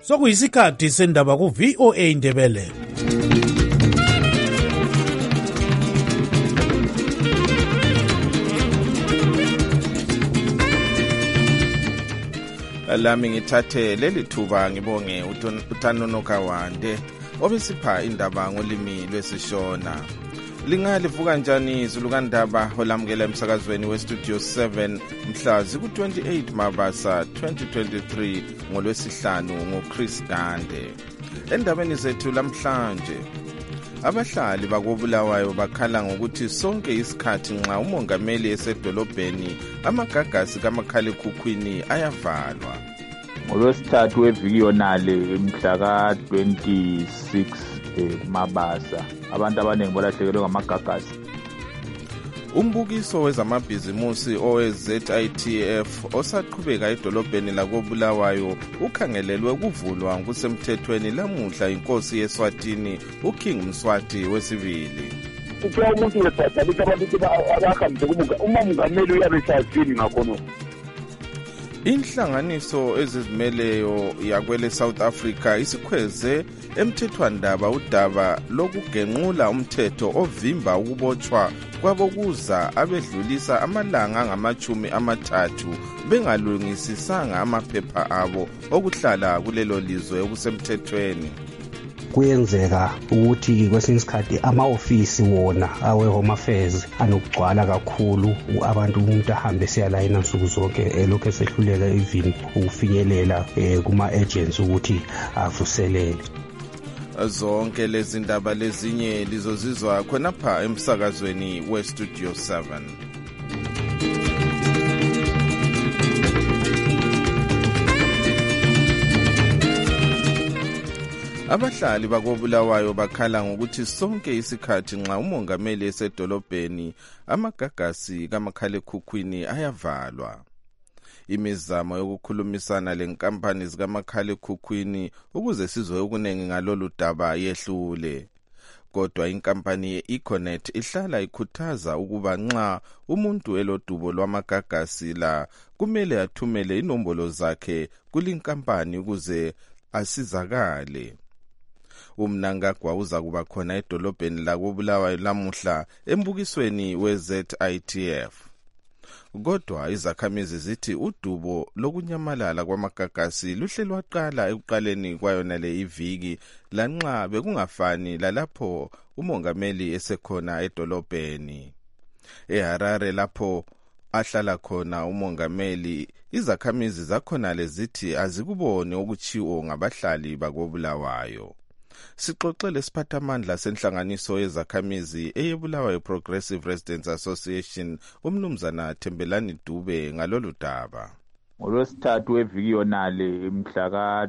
Sokuyisikhathi sendaba ku VOA Indebele. Lami ngithathe leli thuba ngibonge uTanono Kawande obesipha indaba ngolimi lwesishona. Lingalivuka njani izulukandaba olamukela emsakazweni westudio 7 mhla ziku-28 Mabasa 2023 ngolwesihlanu nguChris Gande. Endabeni zethu lamhlanje, abahlali bakoBulawayo bakhala ngokuthi sonke isikhathi nxa umongameli esedolobheni amagagasi kamakhalekhukhwini ayavalwa. Ngolwesithathu weviki yonale mhla ka-26 Mabasa abantu abaningi balahlekelwe ngamagagasi. Umbukiso wezamabhizimusi owe-ZITF osaqhubeka edolobheni lakoBulawayo ukhangelelwe ukuvulwa ngokusemthethweni lamuhla inkosi yeSwatini uKing Mswati wesibili. Kuphela umuntu webhadalisa abantu abahambe umongameli uyabesazini ngakhono. Inhlanganiso ezizimeleyo yakwele South Africa isikhweze emthethwandaba udaba lokugenqula umthetho ovimba ukubotshwa kwabokuza abedlulisa amalanga angama-30 bengalungisisanga amaphepha abo okuhlala kulelo lizwe okusemthethweni. Kuyenzeka ukuthi kwesinye isikhathi ama-ofisi wona awe-Home Affairs anokugcwala kakhulu, umuntu ahambe siyalayina nsuku zonke elokhu esehluleka even ukufinyelela kuma-agents ukuthi avuselele. Zonke lezi ndaba lezinye lizozizwa khonapha emsakazweni westudio 7. Abahlali bakoBulawayo bakhala ngokuthi sonke isikhathi nxa umongameli esedolobheni amagagasi kamakhalekhukhwini ayavalwa. Imizamo yokukhulumisana lenkampani zikamakhalekhukhwini ukuze sizwe okuningi ngalolu daba yehlule. Kodwa inkampani ye-Econet ihlala ikhuthaza ukuba nxa umuntu elodubo lwamagagasi la kumele athumele inombolo zakhe kulinkampani ukuze asizakale. Umnangagwa uza kuba khona edolobheni lakoBulawayo lamuhla embukisweni we-ZITF. Kodwa izakhamizi zithi udubo lokunyamalala kwamagagasi luhle lwaqala ekuqaleni kwayona le iviki lanxa bekungafani lalapho umongameli esekhona edolobheni. EHarare lapho ahlala khona umongameli, izakhamizi zakhona lezithi azikuboni okuchiwo ngabahlali bakoBulawayo. Sixoxele siphathamandla senhlanganiso yezakhamizi eyeBulawayo Progressive Residents Association umnumzana Thembelani Dube ngalolu daba. Ngolwesithathu weviki yonale mhla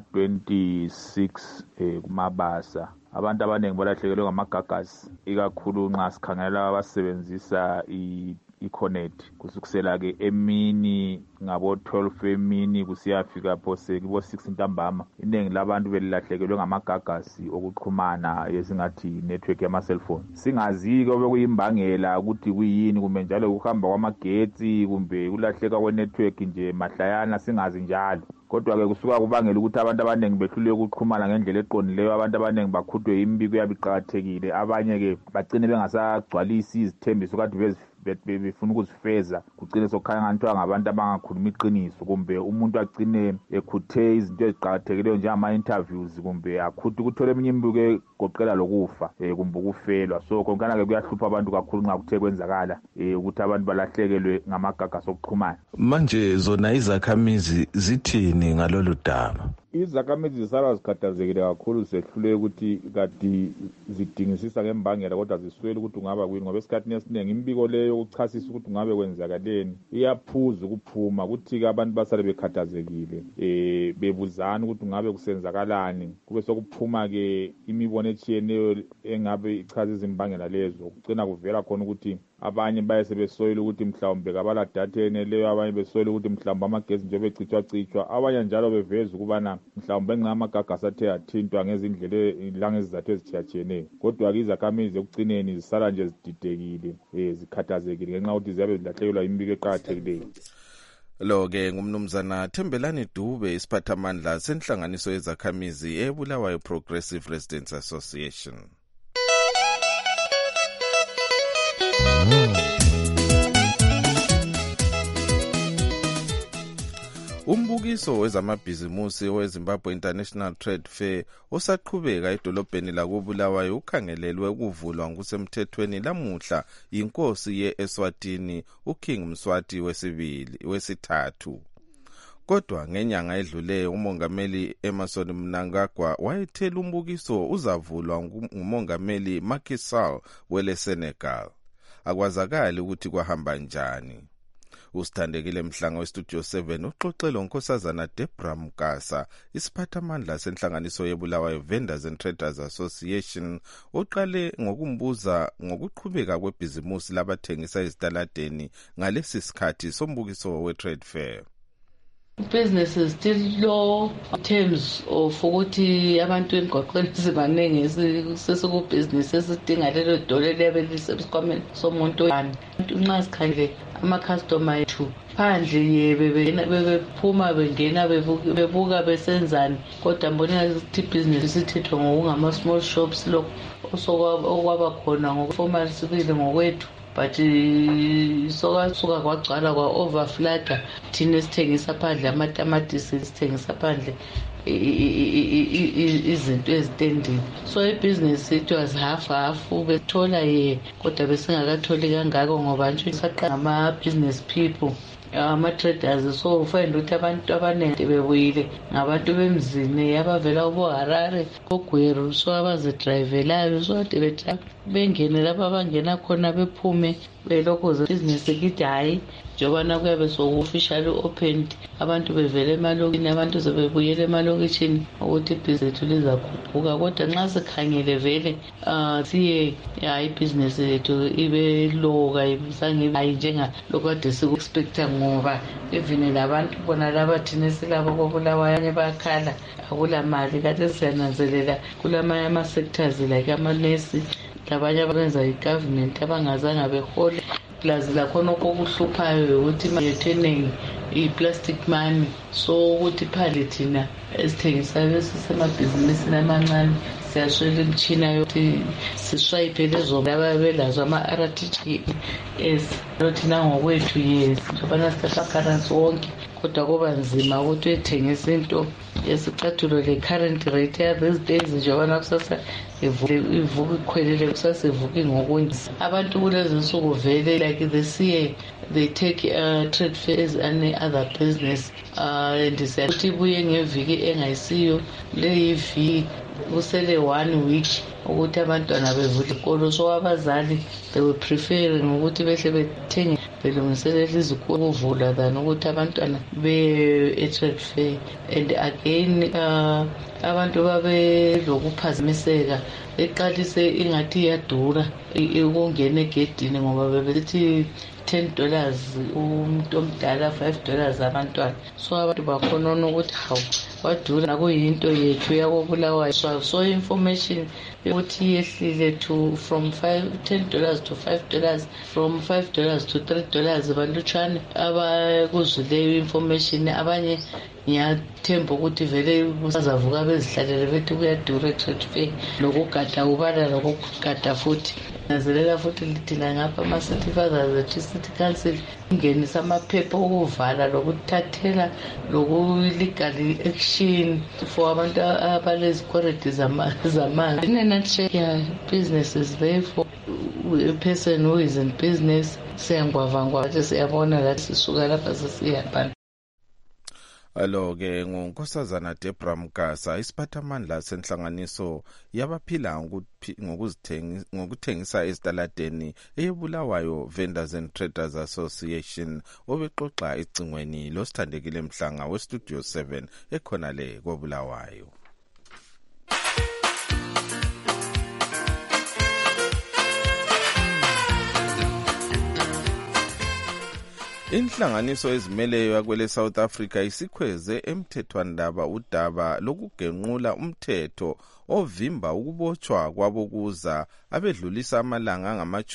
ka-26 kuMabasa abantu abaningi balahlekelwe ngamagagasi, ikakhulu nxa sikhangela abasebenzisa Econet kusukisela ke emini ngabo-12 emini kusiyafika phose kubo-6 ntambama. Iningi labantu belilahlekelwe ngamagagasi okuxhumana esingathi network yama-cellphone. Singazi-ke obekuyimbangela ukuthi kuyini, kumbe njalo kuhamba kwamagetsi kumbe kulahleka kwe-network nje mahlayana, singazi njalo. Kodwa-ke kusuka kubangela ukuthi abantu abaningi behluleke ukuxhumana ngendlela eqondileyo. Abantu abaningi bakhuthwe imbiko yabiqakathekile, abanye-ke bagcine bengasagcwalisi izithembiso kade befuna ukuzifeza, kugcine sokukhanya nganthiwa ngabantu abangakhuluma iqiniso, kumbe umuntu agcine ekhuthe izinto eziqakathekileyo njengama-interviews, kumbe akhuthe ukuthola eminye imbiko egoqela lokufa kumbe ukufelwa. So konkana-ke kuyahlupha abantu kakhulu nxa kuthe kwenzakala ukuthi abantu balahlekelwe ngamagagasi okuxhumana. Manje zona izakhamizi zithini ngalolu daba? Izakhamizi zisala zikhathazekile kakhulu, zehlule ukuthi kade zidingisisa ngembangela kodwa ziswele ukuthi ungaba kuyini, ngoba esikhathini esiningi imbiko leyo ukuchasisa ukuthi ungabe kwenzakaleni iyaphuza ukuphuma, ukuthi-ke abantu basale bekhathazekile bebuzana ukuthi ungabe kusenzakalani, kube sokuphuma-ke imibono etshiyeneyo engabe ichaza izimbangela lezo. Kugcina kuvela khona ukuthi abanye baye sebesoyela ukuthi mhlawumbe kabala datha eneleyo, abanye besoyela ukuthi mhlawumbe amagezi nje becithwa, abanye njalo beveza ukubana mhlawumbe ngamagagasi athe athintwa ngezindlela langezizathu ezitshiyatshiyeneyo. Kodwa-ke izakhamizi ekugcineni zisala nje zididekile, zikhathazekile ngenxa yokuthi ziyabe zilahlekelwa imbiko eqakathekileyo. Lo-ke ngumnumzana Thembelani Dube, isiphathamandla senhlanganiso yezakhamizi eBulawayo Progressive Residents Association. Umbukiso wezamabhizimusi weZimbabwe International Trade Fair osaqhubeka edolobheni lakoBulawayo ukhangelelwe ukuvulwa ngokusemthethweni lamuhla yinkosi ye-Eswatini uKing Mswati wesithathu. Kodwa ngenyanga edlule umongameli Emmerson Mnangagwa wayethela umbukiso uzavulwa ngumongameli Macky Sall wele Senegal. Akwazakali ukuthi kwahamba njani. Usithandekile Mhlanga weStudio 7 uxoxela uNkosazana Deborah Mkasa, isiphathamandla senhlanganiso yeBulawayo Vendors and Traders Association, oqale ngokumbuza ngokuqhubeka kwebhizimusi labathengisa ezitaladeni ngalesi sikhathi sombukiso we-trade fair. Business is still low in terms of ukuthi abantu emgwaqweni sibaningi sesikubusiness esidinga lelo dole lebe lisesikhwameni somuntu oyani. Nxa sikhangele ama-customer ethu phandle bebephuma bengena bebuka besenzani, kodwa mbonela ukuthi ibhizinesi isithethwa ngokungama-small shops lokho okwaba khona ngokuformal sibili ngokwethu. But sokasuka kwagcwala kwa-overflada thina esithengisa phandle amatamatisi esithengisa phandle izinto ezitendini. So ibhizinesi it was half bethola kodwa besingakatholi kangako ngoba nje saqala ama-business people ama-traders. So ufayenda ukuthi abantu abaningi bebuyile ngabantu bemzini abavela kuboHarare koGweru, so abazidrivelayo, so bengene lapha abangena khona bephume belokhuza ibhizinesi kithi hayi njobana kuyabe soku-officially opened abantu bevele emalokishini, abantu sebebuyela emalokishini ukuthi ibhizinesi lethu lizakhuphuka. Kodwa nxa sikhangele vele siye ibhizinesi lethu ibe low kayibisange hayi njengalokhu kade siku-expecta, ngoba even labantu bona laba thina silabo koBulawayo abanye bayakhala akula mali. Kade siyananzelela kulamanye ama-sectors like amanesi labanye abenza i-government abangazange behole, plus lakhona okuhluphayo ukuthi imali yethu eningi i-plastic money. So ukuthi phandle thina esithengisayo esisemabhizinisini amancane siyaswela imitshina yokuthi siswayipe lezo ababelazo ama-RTGS thina ngokwethu njobana sithatha currency wonke, kodwa kuba nzima ukuthi uyethengisa into yesicathulo le-current rate ya-these days njobana kusasa ivuka ikhwelele, kusasa ivuka ngokunye. Abantu kulezi nsuku vele like they take trade fairs and other business and siyakuthi ibuye ngeviki engayisiyo leyiviki kusele 1 week ukuthi abantwana bevule ikolo. So abazali they were preferring ukuthi behle bethenge belungiselela izikolo ukuvula than ukuthi abantwana be-trade fair. And again abantu babe lokuphazimiseka beqalise ingathi iyadura ukungena egedini ngoba bebesithi $10 umuntu omdala, $5 abantwana. So abantu bakhona ukuthi hawu wadura kuyinto yethu yakoBulawayo. So information ukuthi yehlile from $10 to $5, from $5 to $3 balutshwane abakuzwileyo information. Abanye ngiyathemba ukuthi vele kusazavuka bezihlalele bethi kuyadura e-trade fair, lokugada ubala lokugada futhi. Nazelela futhi lidila ngapha ama-city fathers ethu i-city council ingenisa amaphepha okuvala lokuthathela loku-legal action for abantu abalezikwaredi zamanzi. In a nutshell, business is there for a person who is in business. Siyangwavangwa nje siyabona lathi sisuka lapha sesiyapana. Alo-ke nguNkosazana Deborah Mkasa, isiphathamandla senhlanganiso yabaphila ngokuthengisa ezitaladeni eyeBulawayo Vendors and Traders Association, obexoxa icingweni losithandekile Mhlanga weStudio 7 ekhona le koBulawayo. Inhlanganiso ezimeleyo yakwele South Africa isikhweze emthethwandaba udaba lokugenqula umthetho ovimba ukubotshwa kwabokuza abedlulisa amalanga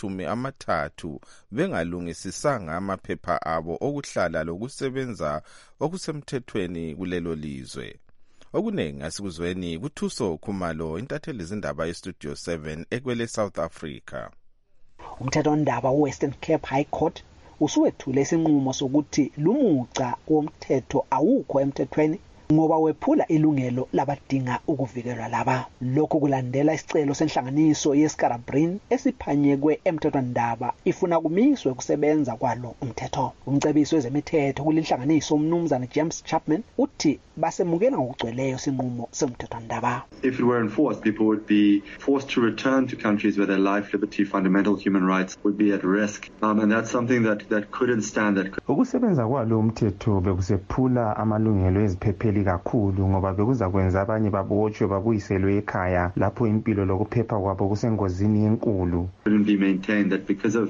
angama-30 bengalungisisanga amaphepha abo okuhlala lokusebenza okusemthethweni kulelo lizwe. Okuningi asikuzweni kuThuso Khumalo, intatheli izindaba yeStudio 7 ekwele South Africa. Umthethwandaba weWestern Cape High Court usuwethule isinqumo sokuthi lumuca womthetho awukho emthethweni ngoba wephula ilungelo labadinga ukuvikelwa laba. Lokho kulandela isicelo senhlanganiso yeScarabrine esiphanyekwe emthethwandaba ifuna kumiswe kusebenza kwalo umthetho. Umcebisi wezemithetho kulinhlanganiso umnumzana James Chapman uthi basemukela ngokugcweleyo isinqumo semthethwandaba. If it were enforced, people would be forced to return to countries where their life, liberty, fundamental human rights would be at risk. And that's something that couldn't stand. Ukusebenza kwalo umthetho bekusephula amalungelo eziphepheli kakhulu ngoba bekuza kwenza abanye babotshwe babuyiselwe ekhaya lapho impilo lokuphepha kwabo kusengozini enkulu. Couldn't be maintained that because of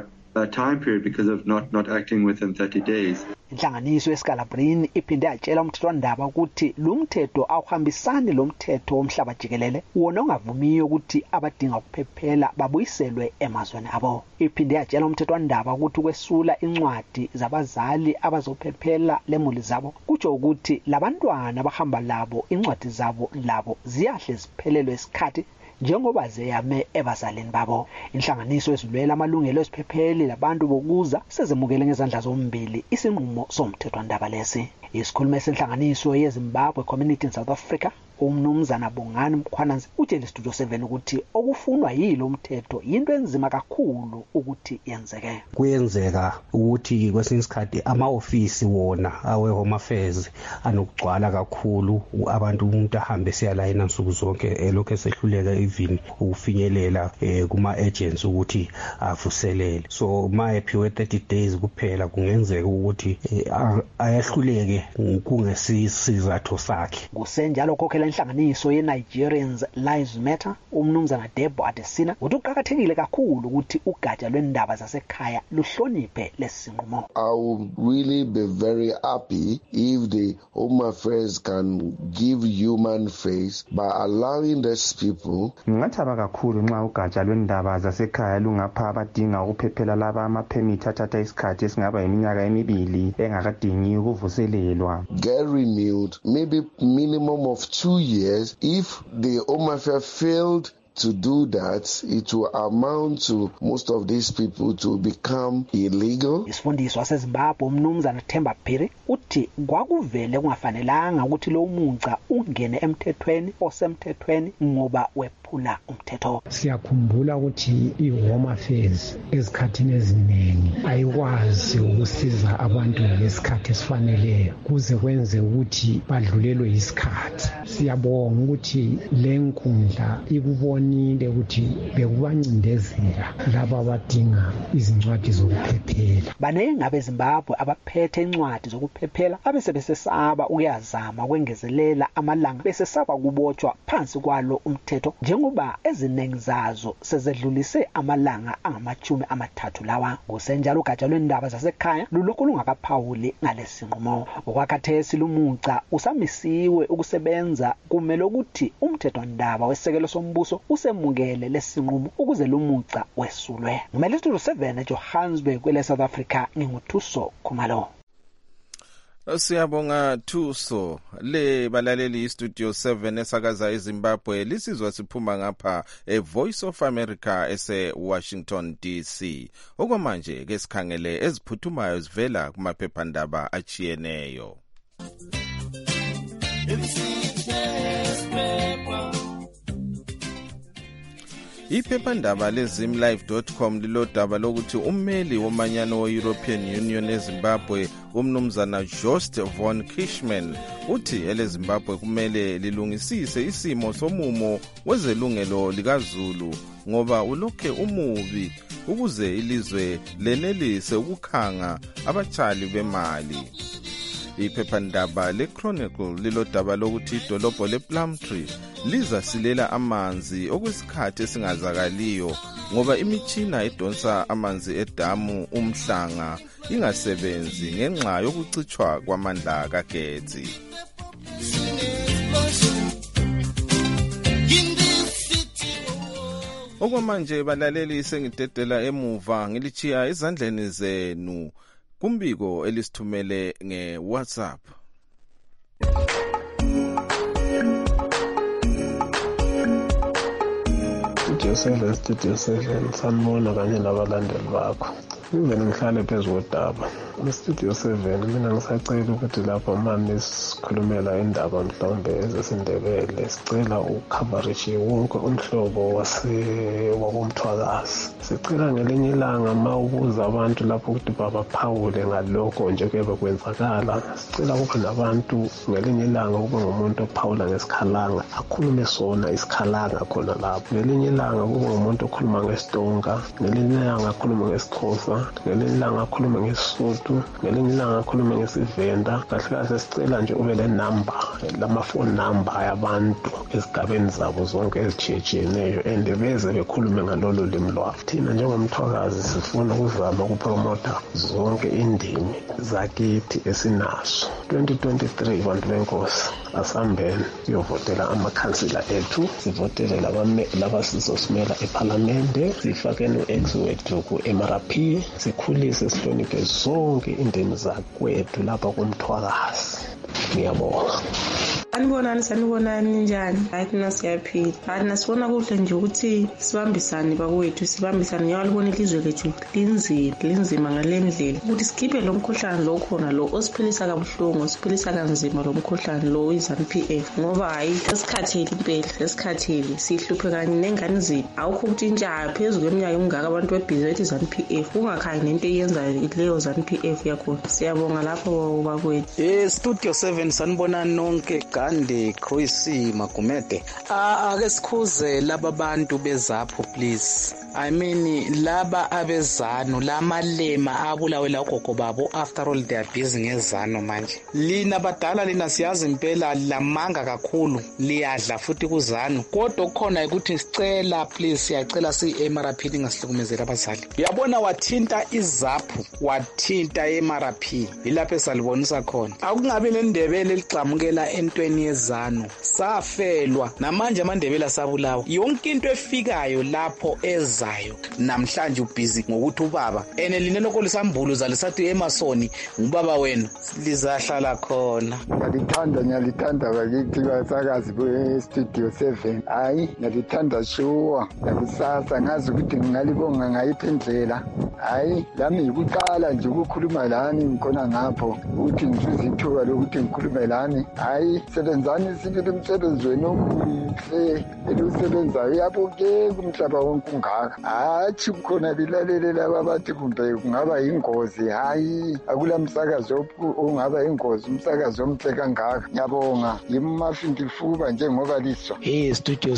a time period, because of not acting within 30 days. Inhlanganiso yeScarabrine iphinde yatshela umthethwandaba ukuthi lo mthetho awuhambisani lo mthetho womhlaba jikelele wona ongavumiyo ukuthi abadinga ukuphephela babuyiselwe emazweni abo. Iphinde yatshela umthethwandaba ukuthi ukwesula incwadi zabazali abazophephela lemuli zabo kutsho ukuthi labantwana abahamba labo incwadi zabo labo ziyahle ziphelelwe isikhathi njengoba zeyame ebazalini babo. Inhlanganiso ezilwela amalungelo eziphepheli labantu bokuza sezemukele ngezandla zombili isinqumo somthethwandaba lesi. Isikhulumi senhlanganiso yeZimbabwe Community in South Africa umnumzana Bongani Mkhwananzi utshela iStudio 7 ukuthi okufunwa yilo umthetho into enzima kakhulu ukuthi yenzeke. Kuyenzeka ukuthi kwesinye isikhathi ama-ofisi wona awe-Home Affairs anokugcwala kakhulu abantu umuntu ahambe siyalayina nsuku zonke elokhu esehluleka even ukufinyelela kuma-agents ukuthi avuselele. So ma ephiwe 30 days kuphela kungenzeka ukuthi ayahluleke kungesizathu sakhe. Kusenjalo khokhela inhlanganiso ye-Nigerians Lives Matter umnumzana Debo Adesina uthi kuqakathekile kakhulu ukuthi ugatsha lwendaba zasekhaya luhloniphe lesinqumo. I would really be very happy if the Home Affairs can give human face by allowing these people. Ngingathaba kakhulu nxa ugatsha lwendaba zasekhaya lungapha abadinga ukuphephela laba ama-permit athatha isikhathi esingaba iminyaka emibili engakadingi ukuvuselelwa. Get renewed, maybe minimum of 2 years. If the Home Affairs failed to do that, it will amount to most of these people to become illegal. Isifundiswa seZimbabwe umnumzana Themba Phiri uthi kwakuvele kungafanelanga ukuthi lo munca ungene emthethweni osemthethweni ngoba wephula umthetho. Siyakhumbula ukuthi iHome Affairs ezikhathini eziningi ayikwazi ukusiza abantu ngesikhathi esifaneleyo kuze kwenze ukuthi badlulelwe isikhathi. Siyabonga ukuthi le nkundla ikubonile ukuthi bekubancindezela laba abadinga izincwadi zokuphephela. Baningi abeZimbabwe abaphethe incwadi zokuphephela abesebesesaba ukuyazama kwengezelela amalanga besesaba kubotshwa phansi kwalo umthetho njengoba eziningi zazo sezedlulise amalanga angama-30 lawa. Kusenjalo ugatsha lwendaba zasekhaya lulokhu lungakaphawuli ngalesinqumo. Okwakhathesi lumuca usamisiwe ukusebenza kumele ukuthi umthethwandaba wesekelo sombuso usemukele lesinqumo ukuze lumuca wesulwe. Ngimele iStudio 7 eJohannesburg kwele South Africa nginguThuso Khumalo. Siyabonga Thuso. Le balaleli iStudio 7 esakaza eZimbabwe lisizwa siphuma ngapha eVoice of America ese-Washington DC. Okwamanje ke sikhangele eziphuthumayo zivela kumaphephandaba achiyeneyo. Iphephandaba lezimlive.com lilodaba lokuthi ummeli womanyano we-European Union eZimbabwe umnumzana Joost von Kishman uthi eleZimbabwe kumele lilungisise isimo somumo wezelungelo likaZulu ngoba ulokhe umubi ukuze ilizwe lenelise ukukhanga abatshali bemali. Iphephandaba leChronicle lilodaba lokuthi idolobho lePlumtree lizasilela amanzi okwesikhathi esingazakaliyo ngoba imichina edonsa amanzi edamu umhlanga ingasebenzi ngenxa yokucitshwa kwamandla kagetsi. Okwamanje balaleli sengidedela emuva ngilichiya ezandleni zenu kumbiko elisithumele ngeWhatsApp. Studio 7 sanibona kanye nabalandeli bakho. Ngivele ngihlale phezu kodaba. Studio 7 mina ngisacela ukuthi lapho manje sikhulumela indaba mhlawumbe ezesindebele sicela ucoverage wonke umhlobo wakomthwakazi. Sicela ngelinye ilanga mawubuza abantu lapho ukuthi babaphawule ngalokho nje kebe kwenzakala. Sicela kube nabantu ngelinye ilanga kube ngumuntu ophawula ngesikhalanga akhulume sona isikhalanga khona lapho. Ngelinye ilanga kube ngumuntu okhuluma ngesiTonga, ngelinye ilanga akhuluma ngesiXhosa, ngelinye ilanga akhuluma ngeSotho, ngelinye ilanga akhuluma ngesivenda. Kahle kahle sicela nje ube le number, lama-phone number yabantu ezigabeni zabo zonke ezitshiyeneyo and beze bekhulume ngalolo limi lwabo. Thina njengomthwakazi sifuna ukuzama ukupromota zonke indimi zakithi esinazo. 2023 bantu benkosi asambeni siyovotela amakhansila ethu, sivotele laba sizosimela eParliamente, sifakeni u-ex wethu ku-MRP, sikhulise sihloniphe zonke indimi zakwethu lapha kumthwakazi. Ngiyabonga. Sanibonani njani? Hayi thina siyaphila. Hayi nasibona kuhle nje ukuthi sibambisane bakwethu, sibambisane ngiyalibona ilizwe lethu linzima ngale ndlela. Ukuthi sikhiphe lo mkhuhlane lo khona lo osiphilisa kabuhlungu, osiphilisa kanzima lo mkhuhlane lo iZANU-PF. Ngoba hayi sesikhathile impela, sesikhathile sihluphe kanye nengane zethu. Awukho ukutshintsha phezulu kweminyaka emingaka abantu bebhizi bethi iZANU-PF. Ungakhayi nento eyenza leyo ZANU-PF yakhona. Siyabonga lapho bakwethu. Studio 7 sanibonani nonke Gandhi Chris Magumede. Ake sikhuze laba bantu bezapho please. I mean laba abezanu lamalema abulawe la gogo babo, after all they are busy ngezano manje. Lina badala lina siyazi impela lamanga kakhulu, liyadla futhi kuzanu. Kodwa kukhona ukuthi sicela please, siyacela si-MRP lingasihlukumezeli abazali. Uyabona wathinta izaphu, wathinta MRP. Ilapho esalibonisa khona. Akungabi nendebele elicamukela entweni yezanu. Safelwa namanje amandebele asabulawa. Yonke into efikayo lapho ezayo namhlanje ubhizi ngokuthi ubaba enelinenoko lisambulo zalisathi emasoni ngubaba wena lizahlala khona. Ngiyalithanda bakithi basakazi be-Studio 7. Hayi ngiyalithanda shuwa nakusasa ngazi ukuthi ngingalibonga ngayiphi indlela. Hayi lami yikuqala nje ukukhuluma lani ngikhona ngapho ukuthi ngisuze ithuba lokuthi ngikhulume lani. Hayi sebenzani sibili umsebenzi wenu omuhle elusebenzayo yabonke kumhlaba wonke ungaka. Hathi kukhona lilalele laba bathi kumbe kungaba yingozi. Hayi akula msakazo ongaba yingozi, umsakazo omhle kangaka. Ngiyabonga yimafindifuba njengoba liswa. Studio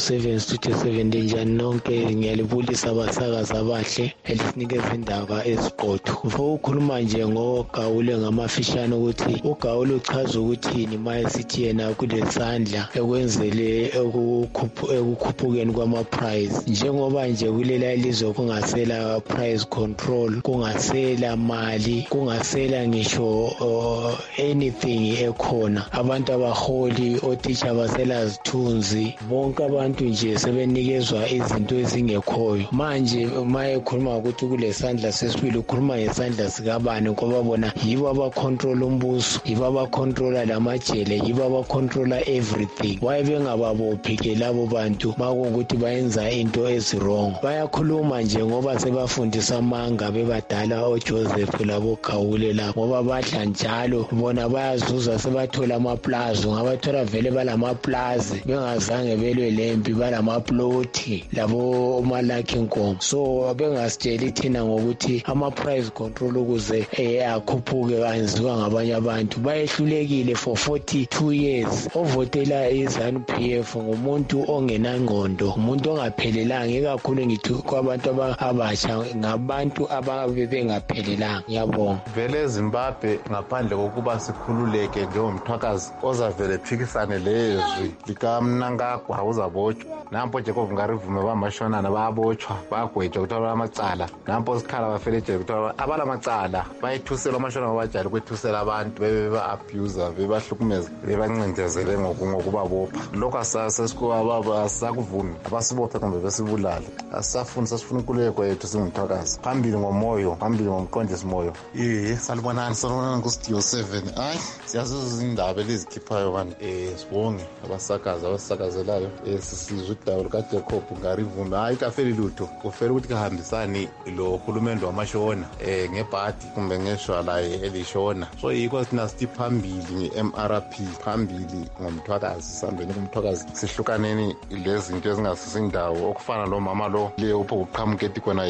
7 njani nonke, ngiyalibulisa abasakazi abahle elisinikeza indaba eziqotho. Ukhuluma nje ngoGawule ngamafishane ukuthi uGawule uchaza ukuthini maye sithi yena kulesandla ekwenzele ekukhuphukeni kwama-price. Njengoba nje kulela ilizwe kungasela price control, kungasela mali, kungasela ngisho anything ekhona. Abantu abaholi, otitsha basela zithunzi, bonke abantu nje sebenikezwa izinto ezingekhoyo. Manje maye khuluma ukuthi kulesandla sesibili, ukhuluma ngesandla sikabani ngoba bona yibo abacontrol umbuso, yibo abacontrola lamajele, yibo abacontrola everything. Why bengababophi ke labo bantu makuwukuthi bayenza into ezirong? Bayakhuluma nje ngoba sebafundisa amanga bebadala oJoseph labo Gawule labo ngoba badla njalo, bona bayazuza sebathola amaplaza, ngabathola vele balamaplaza bengazange belwe lempi, balamaploti labo Malaki Nkomo. So bengasitsheli thina ngokuthi ama-price control ukuze akhuphuke kanziwa ngabanye abantu. Bayehlulekile for 42 years. Ovotela iZANU-PF ngumuntu ongenangqondo, umuntu ongaphelelanga, ikakhulu ngithi kwabantu abasha ngabantu ababe bengaphelelanga. Ngiyabonga. Vele eZimbabwe ngaphandle kokuba sikhululeke njengomthwakazi ozavele phikisane lezwi likaMnangagwa uzabotshwa. Nampo Jacob Ngarivume bamashonana bayabotshwa, bayagwetshwa kuthiwa amacala. Nampo sikhala bafelejele kuthiwa abala macala bayethusela amashonana babajala ukwethusela abantu beba-abuser bebahlukumeza bebancindezele ngokubabopha. Lokho asisakuvumi abasibophe kumbe besibulale. Asisafuni sasifuna inkululeko yethu singumthwakazi. Phambili ngomoyo, phambili ngomqondisi moyo. Salibonani kuStudio 7. Hayi siyazi izindaba lezikhiphayo bani. Sibonge abasakazelayo. Sisizwe udaba lukaJacob Ngarivume. Hayi kafeli lutho. Kufela ukuthi kahambisani lo hulumende wamashona ngebhadi kumbe ngeshwala elishona. So yikho thina sithi phambili ngeMRP, phambili ngomthwakazi, sihambeni kumthwakazi. Sihlukaneni lezinto ezingasisindawo okufana lo mama lo le upho uqhamuketi khona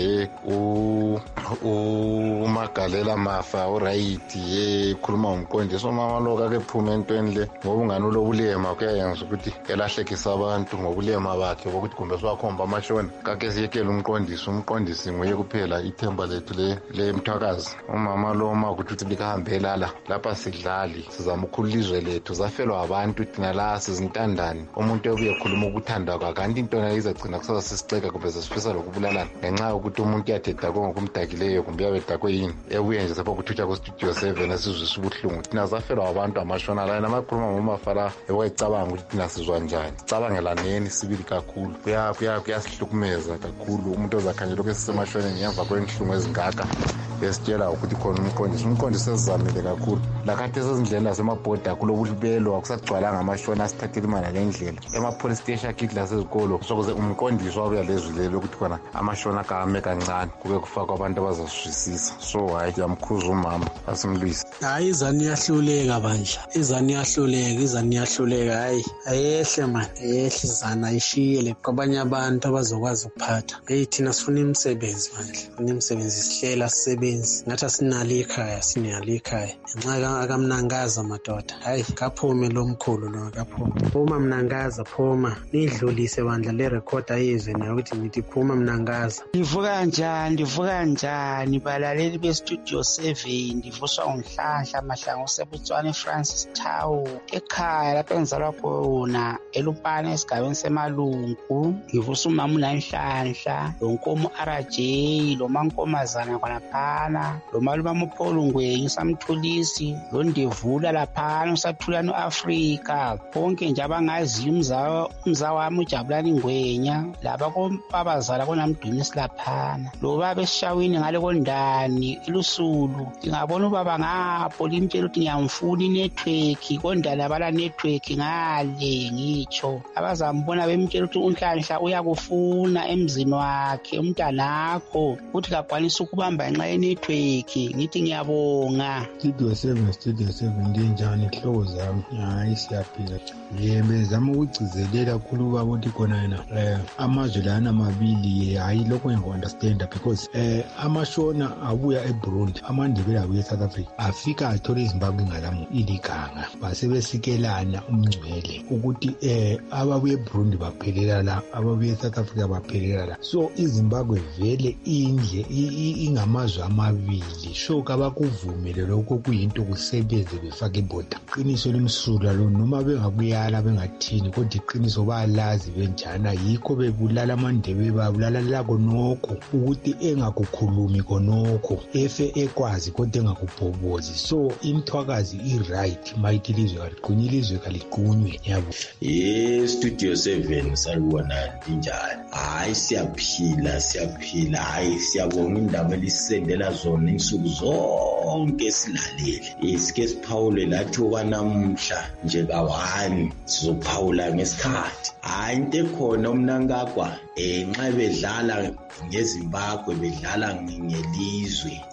umagalela mafa uright khuluma ngomqondisi. So mama lo kake phuma entweni le ngoba ungani ulobulema kuyayenza ukuthi elahlekisa abantu ngobulema bakhe bokuthi kumbe siwakhomba amashona. Kake siyekela umqondisi nguye kuphela ithemba lethu le mthwakazi. Umama lo makuthi likahambela lapha sidlali sizama ukukhulizwe lethu zafelwa abantu thina la sizintandani. Umuntu obuye khuluma ukuthanda kwakhe kanti into na izagcina kusasa sisixeka kumbe sesifisa lokubulalana ngenxa yokuthi umuntu yathetha ngokumdakileyo kumbe yabedakwe yini ebuye nje sapho kuthutsha kuStudio 7 esizwisa ubuhlungu. Thina zafelwa abantu amashona la namakhuluma ngomafala ewayicabanga ukuthi thina sizwa njani. Cabangelaneni sibili kakhulu kuyasihlukumeza kakhulu umuntu ozakhanye lokho esisemashoneni ngemva kwenhlungu ezingaka esitshela ukuthi khona umqondisi sezizamile kakhulu. Lakathi ezindlela nasemabhoda kulobulibelo akusagcwalanga amashona asithathela imali ngendlela. Ema-police station akithi lasezikolo sokuze umqondisi wabuya lezwi lelo ukuthi khona amashona kame kancane kube kufakwa abantu abazaswisisa. So hayi yamkhuza umama asimlwisi. Hayi izani yahluleka banje. Izani yahluleka hayi ayehle man. Ayehle izana ayishiyele kwabanye abantu abazokwazi ukuphatha. Hey thina sifuna imisebenzi manje. Sifuna imisebenzi sihlela sisebenzi. Ngathi sinalo ikhaya. Ngenxa akamnangaza madoda. Hayi kaphume lo mkhulu lo kaphume. Phuma Mnangaza phuma. Nidlulise bandla le record ayizwe nayo ukuthi nithi phuma Mnangaza. Ndivuka njani balaleli beStudio 7 ndivuswa uNhlanhla Mahlangu seButswana Francis Thawu ekhaya lapho engizalwa khona eLupane esigabeni seMalungu. Ngivusa umama uNhlanhla lo nkomo RJ lo mankomazana khona lo maluba mopholo ngwenye samthulisi lo ndevula laphana usathulana uAfrika bonke nje abangaziyo umza wami uJabulani Ngwenya laba kompabazala konamdumisi laphana lo baba esishawini ngale kondani ilusulu ngabona ubaba ngapho limtshela ukuthi ngiyamfuna inetwork kondala bala network ngale ngitsho abazambona bemtshela ukuthi uNhlanhla uyakufuna emzini wakhe umntanakho uthi kakwanisa ukubamba ngenxa yenetwork. Ngithi ngiyabonga. Studio 7 ndinjani inhloko zami? Hayi siyaphila. Bezama ukugcizelela kakhulu baba ukuthi khona yena amazwe lana amabili hayi lokho ngiyakunderstanda because amashona abuya eBurundi amandebele abuya eSouth Africa afika athola iZimbabwe ngalamo iliganga base besikelana umngcwele ukuthi ababuye eBurundi baphelela la ababuye eSouth Africa baphelela la. So iZimbabwe vele indle ingamazwe amabili so kabakuvumele lokho kuyinto kusebenze befaka iboda. Iqiniso limsula lo noma bengabuyala bengathini kodwa iqiniso bayalazi benjana yikho bebulala amandebele babulala la konokho ukuthi engakukhulumi konokho efe ekwazi kodwa engakubhobozi. So imthwakazi iright mayithi lizwe kaliqunye ilizwe kaliqunywe yabo. Studio 7 salibona njani? Hayi siyaphila hayi siyabonga indaba lisendela zona insuku zonke silalele. Sike siphawule lathi okwanamuhla nje kawani sizophawula ngesikhathi. Hayi into ekhona uMnangagwa nxa bedlala ngeZimbabwe bedlala ngelizwe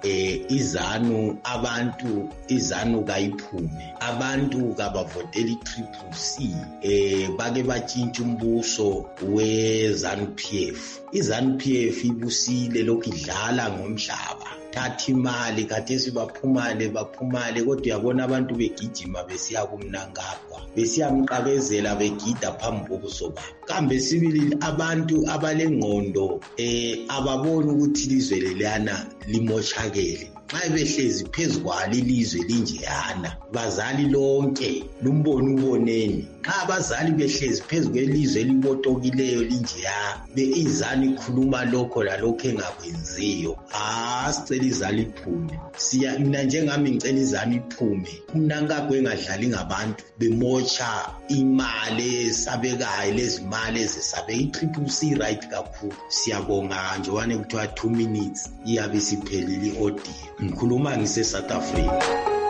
izanu kayiphume abantu kabavotela iCCC bake batshintsha umbuso weZANU-PF. iZANU-PF ibusile lokhu idlala ngomhlaba thatha imali khathesi baphumale kodwa uyabona abantu begijima besiya kumnankagwa besiyamqakezela begida phambi kobuso babo. Kambe sibili abantu abalengqondo ababoni ukuthi ilizwe leliyana limoshakele. Xa behlezi phezu kwalo ilizwe linjeyana, bazali lonke lumbone uboneni. Xa abazali behlezi phezu kwelizwe elibotokileyo linjeya, izani ikhuluma lokho lalokho engakwenziyo, sicela izali iphume. Mina njengami ngicela izani iphume. Umnankagwa engadlali ngabantu bemotsha imali esabekayo, lezimali ezisabeka. I-CCC right kakhulu. Siyabonga njengoba kuthiwa 2 minutes iyabe siphelile i-audio. Ngikhuluma ngise-South Africa.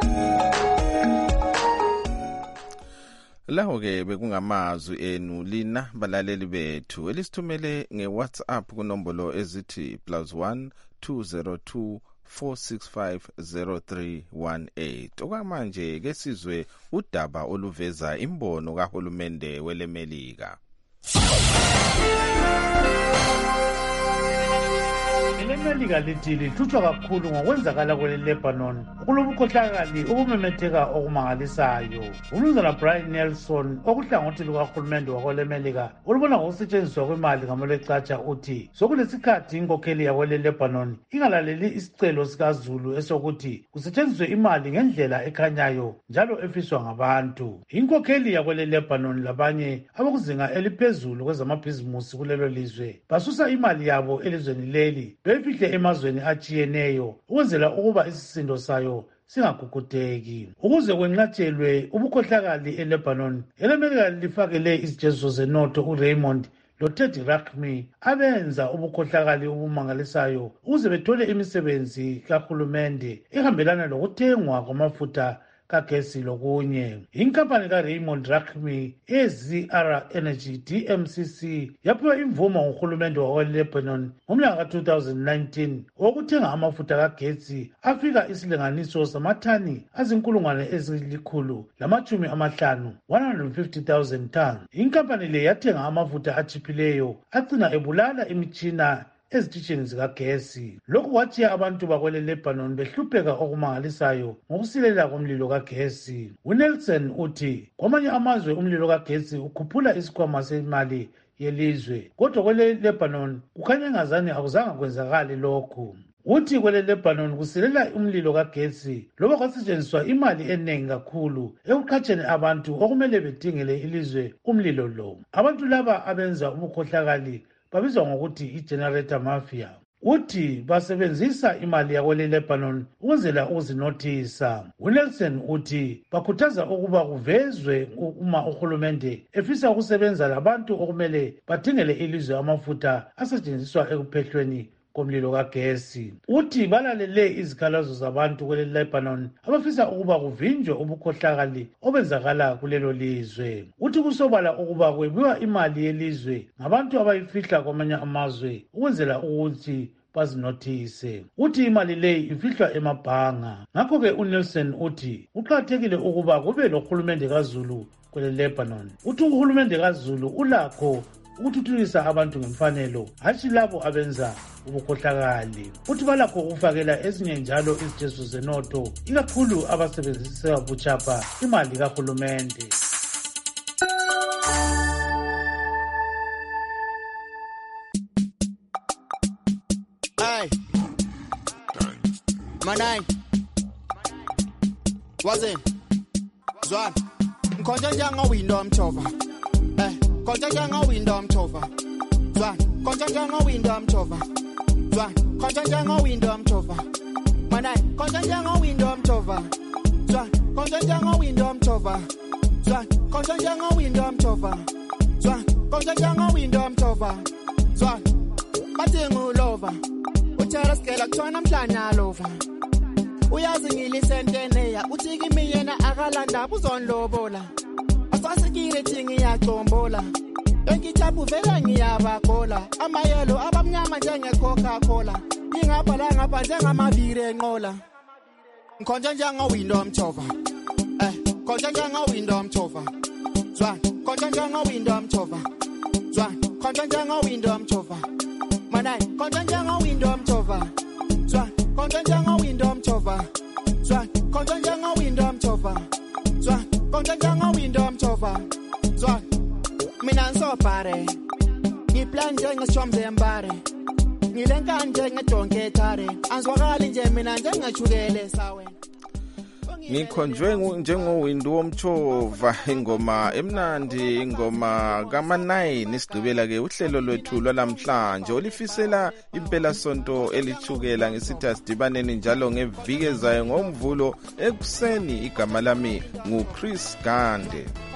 Laho ke bekungamazwi enu lina balaleli bethu elisithumele ngeWhatsApp kunombolo ezithi +1 202 465 0318. Okwamanje ke sizwe udaba oluveza imbono kahulumende welemelika. Imelika lithi lihlutshwa kakhulu ngokwenzakala kwele-Lebanon kulobukhohlakali obumemetheka okumangalisayo. Umnumzana Brian Nelson okuhlangothi lukahulumende wakwele-Melika olubona ngokusetshenziswa kwemali ngamolecatsha uthi sokulesikhathi inkokheli yakwele-Lebanon ingalaleli isicelo sikaZulu esokuthi kusetshenziswe imali ngendlela ekhanyayo njalo efiswa ngabantu. Inkokheli yakwele-Lebanon labanye abakuzinga eliphezulu kwezamabhizimusi kulelo lizwe basusa imali yabo elizweni leli befihle emazweni atshiyeneyo ukwenzela ukuba isisindo sayo singagugudeki. Ukuze kwenqatshelwe ubukhohlakali eLebanon, elemelika lifakele izijeziso zenotho uRaymond loTeddy Rahmi abenza ubukhohlakali obumangalisayo ukuze bethole imisebenzi kahulumende ehambelana lokuthengwa kwamafutha kagesi lokunye. Inkampani kaRaymond Rahmi eZR Energy DMCC yaphiwa imvumo nguhulumende wakwelebanon ngomnyaka ka-2019 wokuthenga amafutha kagesi afika isilinganiso samathani $150,000 150,000 tons. Inkampani le yathenga amafutha achiphileyo agcina ebulala imitshina ezitishini zikagesi. Lokhu kwatshiya abantu bakwele-Lebanon behlupheka okumangalisayo ngokusilela komlilo kagesi. uNelson uthi kwamanye amazwe umlilo kagesi ukhuphula isikhwama semali yelizwe, kodwa kwele-Lebanon kukhanya engazani akuzange kwenzakali lokhu. Uthi kwele-Lebanon kusilela umlilo kagesi loba kwasetshenziswa imali eningi kakhulu ekuqhatsheni abantu okumele bedingele ilizwe umlilo lo. Abantu laba abenza ubukhohlakali babizwa ngokuthi i-generator mafia. Uthi basebenzisa imali yakwele-Lebanon ukwenzela ukuzinothisa. uNelson uthi bakhuthaza ukuba kuvezwe uma uhulumende efisa ukusebenza labantu okumele badingele ilizwe amafutha asetshenziswa ekuphehlweni komlilo kagesi. Uthi balalele izikhalazo zabantu kwele-Lebanon abafisa ukuba kuvinjwe ubukhohlakali obenzakala kulelo lizwe. Uthi kusobala ukuba kwebiwa imali yelizwe ngabantu abayifihla kwamanye amazwe ukwenzela ukuthi bazinothise. Uthi imali leyi ifihlwa emabhanga. Ngakho-ke uNelson uthi kuqakathekile ukuba kube lohulumende kaZulu kwele-Lebanon. Uthi uhulumende kaZulu ulakho ukuthuthukisa abantu ngemfanelo, hatshi labo abenza ubukhohlakali. Uthi balakho ukufakela ezinye njalo izijeziso zenotho, ikakhulu abasebenzisa buchapha imali kahulumende. Hey, Manai, wazin, Zwan, mkhonja njanga window mchova. Konja njanga window mchova. Zwan, konja njanga window mchova. Zwan, konja njanga window mchova. Manai, konja njanga window mchova. Zwan, konja njanga window mchova. Zwan, konja njanga window mchova. Zwan, konja njanga window mchova. Zwan, batingu lova. Uchara skela kutona mhlanya lova. Uyazi ngilisentene uthi kimi yena akalanda uzonlobola. Asasikile thingi yachombola. Engithabu vela ngiyabakhola. Amayelo abamnyama njenge Coca-Cola. Ingabhala ngapha njengamaviri enqola. Nkhonja njanga window mchova. Konja njanga window mchova. Zwan, konja njanga window mchova. Zwan, konja njanga window mchova. Manai, konja njanga window mchova. Zwan, konje njengowindow mjova zwana konje njengowindow mjova zwana konje njengowindow mjova zwana mina nsobhare ngiplan njengesishomze embare ngilenka njengedonke thare anzwakali nje mina njengachukele sawe ngikhonjwe njengowindu womtshova ingoma emnandi ingoma kama-9 isigqibela ke uhlelo lwethu lwalamhlanje olifisela impela sonto elithukela ngesithi asidibaneni njalo ngeviki ezayo ngomvulo ekuseni igama lami nguChris Gande.